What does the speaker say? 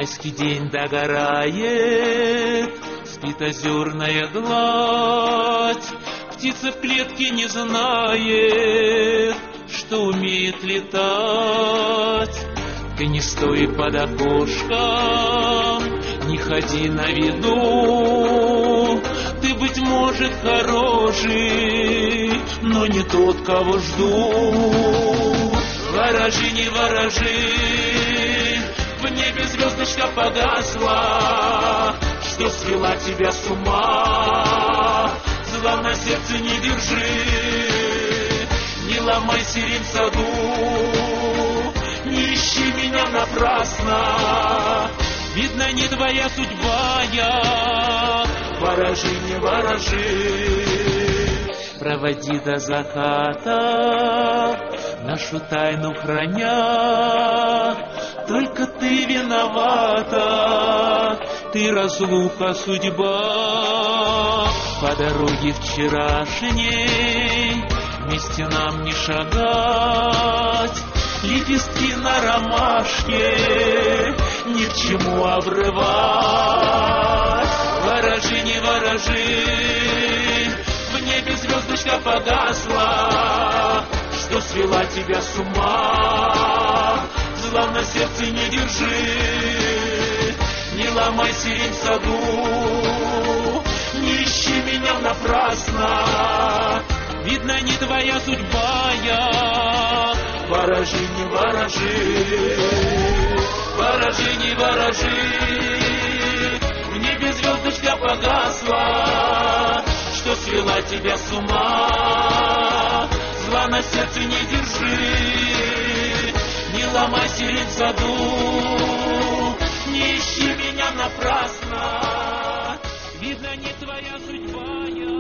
Майский день догорает, спит озерная гладь. Птица в клетке не знает, что умеет летать. Ты не стой под окошком, не ходи на виду. Ты, быть может, хороший, но не тот, кого жду. Ворожи, не ворожи, в небе звездочка погасла, что свела тебя с ума. Зла на сердце не держи, не ломай сирень в саду, не ищи меня напрасно, видно, не твоя судьба я. Ворожи, не ворожи, проводи до заката, нашу тайну храня. Только ты виновата, ты разлука судьба. По дороге вчерашней вместе нам не шагать. Лепестки на ромашке ни к чему обрывать. Ворожи, не ворожи, в небе звездочка погасла, что свела тебя с ума. Зла на сердце не держи, не ломай сирень в саду, не ищи меня напрасно, видно, не твоя судьба я. Ворожи, не ворожи, ворожи, не ворожи, в небе звездочка погасла, что свела тебя с ума. Зла на сердце не держи, не ломай сирень в саду, не ищи меня напрасно, видно, не твоя судьба я.